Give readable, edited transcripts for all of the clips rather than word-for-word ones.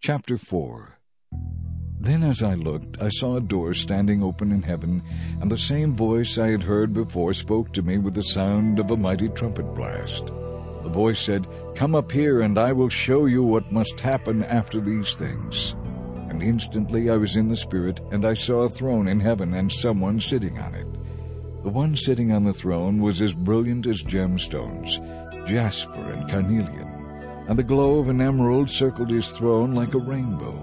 Chapter 4. Then as I looked, I saw a door standing open in heaven, and the same voice I had heard before spoke to me with the sound of a mighty trumpet blast. The voice said, "Come up here, and I will show you what must happen after these things." And instantly I was in the Spirit, and I saw a throne in heaven and someone sitting on it. The one sitting on the throne was as brilliant as gemstones, jasper and carnelian, and the glow of an emerald circled his throne like a rainbow.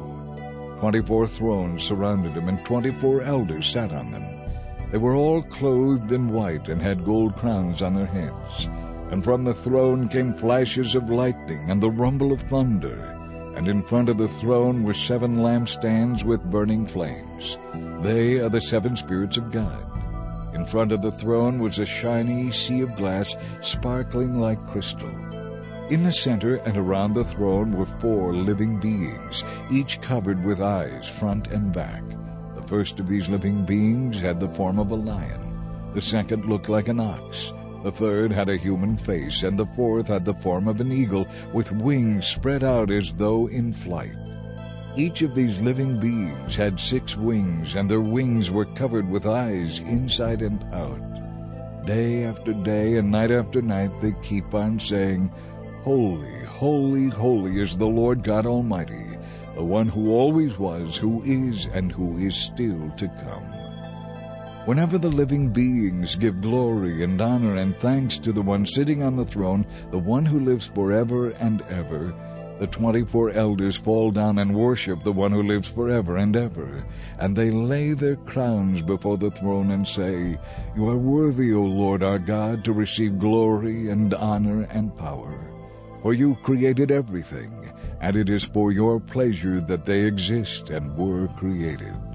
24 thrones surrounded him, and 24 elders sat on them. They were all clothed in white and had gold crowns on their heads. And from the throne came flashes of lightning and the rumble of thunder. And in front of the throne were 7 lampstands with burning flames. They are the 7 spirits of God. In front of the throne was a shiny sea of glass, sparkling like crystal. In the center and around the throne were 4 living beings, each covered with eyes, front and back. The first of these living beings had the form of a lion. The second looked like an ox. The third had a human face, and the fourth had the form of an eagle, with wings spread out as though in flight. Each of these living beings had 6 wings, and their wings were covered with eyes inside and out. Day after day and night after night they keep on saying, "Holy, holy, holy is the Lord God Almighty, the one who always was, who is, and who is still to come." Whenever the living beings give glory and honor and thanks to the one sitting on the throne, the one who lives forever and ever, the 24 elders fall down and worship the one who lives forever and ever. And they lay their crowns before the throne and say, "You are worthy, O Lord our God, to receive glory and honor and power. For you created everything, and it is for your pleasure that they exist and were created."